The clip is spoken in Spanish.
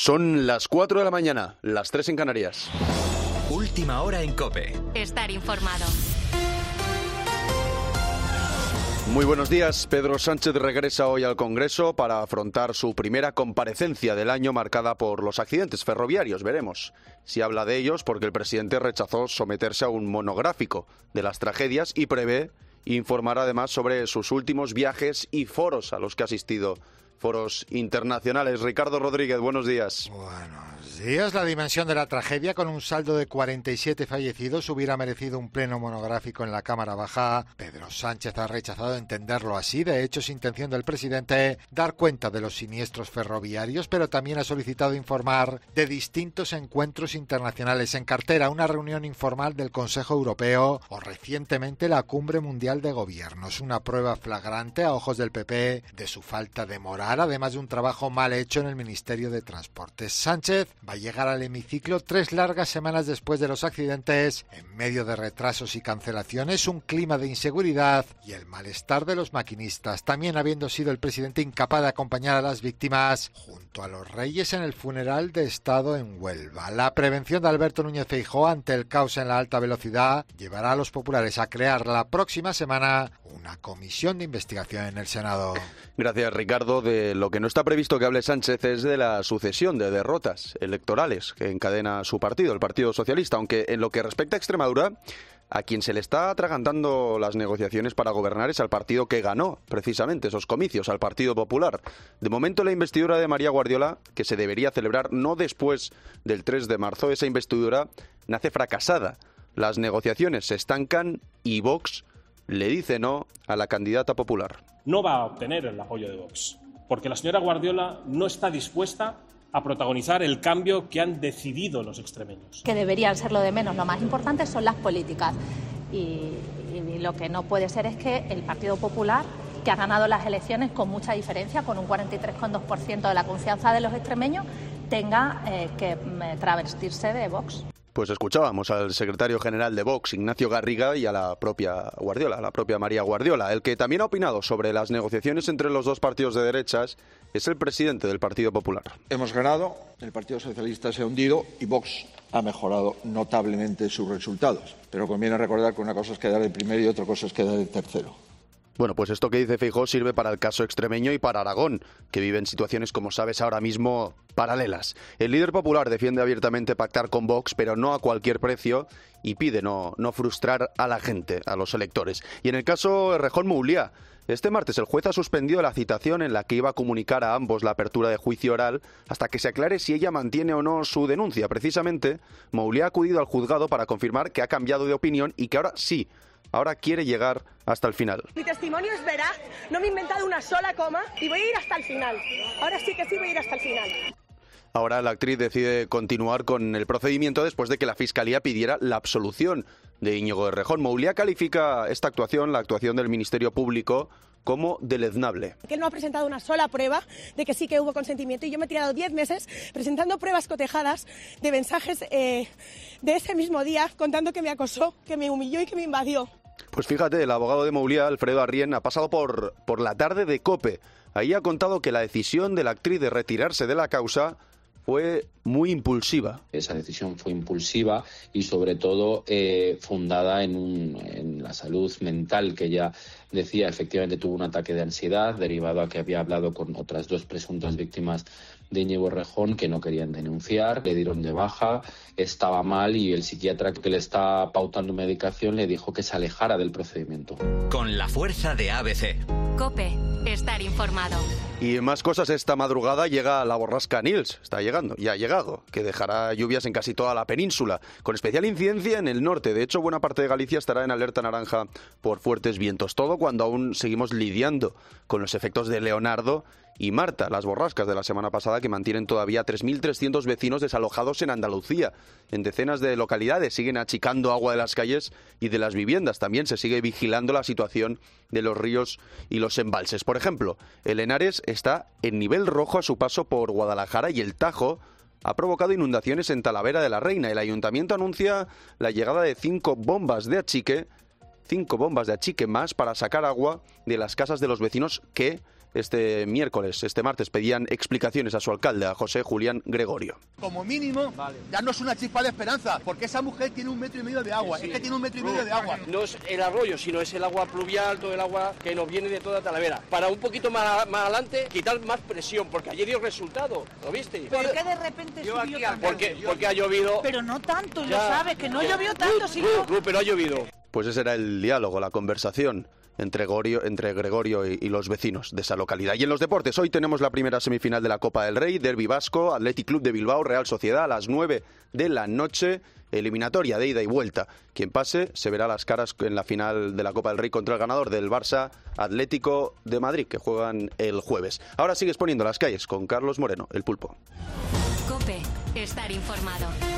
Son las 4 de la mañana, las 3 en Canarias. Última hora en COPE. Estar informado. Muy buenos días. Pedro Sánchez regresa hoy al Congreso para afrontar su primera comparecencia del año marcada por los accidentes ferroviarios. Veremos si habla de ellos, porque el presidente rechazó someterse a un monográfico de las tragedias y prevé informar además sobre sus últimos viajes y foros a los que ha asistido. Foros internacionales. Ricardo Rodríguez, buenos días. Buenos días. La dimensión de la tragedia, con un saldo de 47 fallecidos, hubiera merecido un pleno monográfico en la Cámara Baja. Pedro Sánchez ha rechazado entenderlo así. De hecho, es intención del presidente dar cuenta de los siniestros ferroviarios, pero también ha solicitado informar de distintos encuentros internacionales en cartera, una reunión informal del Consejo Europeo o recientemente la Cumbre Mundial de Gobiernos. Una prueba flagrante a ojos del PP de su falta de moral, además de un trabajo mal hecho en el Ministerio de Transportes. Sánchez va a llegar al hemiciclo 3 largas semanas después de los accidentes, en medio de retrasos y cancelaciones, un clima de inseguridad y el malestar de los maquinistas, también habiendo sido el presidente incapaz de acompañar a las víctimas junto a los reyes en el funeral de Estado en Huelva. La prevención de Alberto Núñez Feijóo ante el caos en la alta velocidad llevará a los populares a crear la próxima semana una comisión de investigación en el Senado. Gracias, Ricardo. De lo que no está previsto que hable Sánchez es de la sucesión de derrotas electorales que encadena su partido, el Partido Socialista, aunque en lo que respecta a Extremadura, a quien se le está atragantando las negociaciones para gobernar es al partido que ganó precisamente esos comicios, al Partido Popular. De momento, la investidura de María Guardiola, que se debería celebrar no después del 3 de marzo, esa investidura nace fracasada. Las negociaciones se estancan y Vox le dice no a la candidata popular. No va a obtener el apoyo de Vox, porque la señora Guardiola no está dispuesta a protagonizar el cambio que han decidido los extremeños. Que deberían ser lo de menos, lo más importante son las políticas. Y lo que no puede ser es que el Partido Popular, que ha ganado las elecciones con mucha diferencia, con un 43,2% de la confianza de los extremeños, tenga que travestirse de Vox. Pues escuchábamos al secretario general de Vox, Ignacio Garriga, y a la propia Guardiola, a la propia María Guardiola. El que también ha opinado sobre las negociaciones entre los dos partidos de derechas es el presidente del Partido Popular. Hemos ganado, el Partido Socialista se ha hundido y Vox ha mejorado notablemente sus resultados. Pero conviene recordar que una cosa es quedar el primero y otra cosa es quedar el tercero. Bueno, pues esto que dice Feijóo sirve para el caso extremeño y para Aragón, que vive en situaciones, como sabes, ahora mismo paralelas. El líder popular defiende abiertamente pactar con Vox, pero no a cualquier precio, y pide no frustrar a la gente, a los electores. Y en el caso Errejón Mouliá, este martes el juez ha suspendido la citación en la que iba a comunicar a ambos la apertura de juicio oral hasta que se aclare si ella mantiene o no su denuncia. Precisamente, Mouliá ha acudido al juzgado para confirmar que ha cambiado de opinión y que ahora sí, ahora quiere llegar hasta el final. Mi testimonio es veraz, no me he inventado una sola coma y voy a ir hasta el final. Ahora sí que sí voy a ir hasta el final. Ahora la actriz decide continuar con el procedimiento después de que la Fiscalía pidiera la absolución de Íñigo Errejón. Mouliá califica esta actuación, la actuación del Ministerio Público, como deleznable. Que él no ha presentado una sola prueba de que sí que hubo consentimiento y yo me he tirado 10 meses presentando pruebas cotejadas de mensajes de ese mismo día contando que me acosó, que me humilló y que me invadió. Pues fíjate, el abogado de Mouliá, Alfredo Arrién, ha pasado por la tarde de COPE. Ahí ha contado que la decisión de la actriz de retirarse de la causa fue muy impulsiva. Esa decisión fue impulsiva y sobre todo fundada en la salud mental, que ella decía efectivamente tuvo un ataque de ansiedad derivado a que había hablado con otras 2 presuntas víctimas de Íñigo Errejón que no querían denunciar, le dieron de baja, estaba mal y el psiquiatra que le está pautando medicación le dijo que se alejara del procedimiento. Con la fuerza de ABC. COPE, estar informado. Y más cosas, esta madrugada llega la borrasca Nils, está llegando, ya ha llegado, que dejará lluvias en casi toda la península, con especial incidencia en el norte. De hecho, buena parte de Galicia estará en alerta naranja por fuertes vientos. Todo cuando aún seguimos lidiando con los efectos de Leonardo y Marta, las borrascas de la semana pasada que mantienen todavía 3.300 vecinos desalojados en Andalucía. En decenas de localidades siguen achicando agua de las calles y de las viviendas. También se sigue vigilando la situación de los ríos y los embalses. Por ejemplo, el Henares está en nivel rojo a su paso por Guadalajara y el Tajo ha provocado inundaciones en Talavera de la Reina. El ayuntamiento anuncia la llegada de 5 bombas de achique más para sacar agua de las casas de los vecinos que este martes, pedían explicaciones a su alcalde, a José Julián Gregorio. Como mínimo, darnos una chispa de esperanza, porque esa mujer tiene 1,5 metros de agua, es que tiene 1,5 metros de agua. No es el arroyo, sino es el agua pluvial, todo el agua que nos viene de toda Talavera. Para un poquito más adelante, quitar más presión, porque ayer dio resultado, ¿lo viste? ¿Por qué de repente subió tanto? Porque ha llovido. Pero no tanto, lo sabes, que no llovió tanto, sino... Pero ha llovido. Pues ese era el diálogo, la conversación entre Gregorio y los vecinos de esa localidad. Y en los deportes, hoy tenemos la primera semifinal de la Copa del Rey, Derbi Vasco, Athletic Club de Bilbao, Real Sociedad, a las 9 de la noche, eliminatoria de ida y vuelta. Quien pase se verá las caras en la final de la Copa del Rey contra el ganador del Barça Atlético de Madrid, que juegan el jueves. Ahora sigues poniendo las calles con Carlos Moreno, el Pulpo. COPE, estar informado.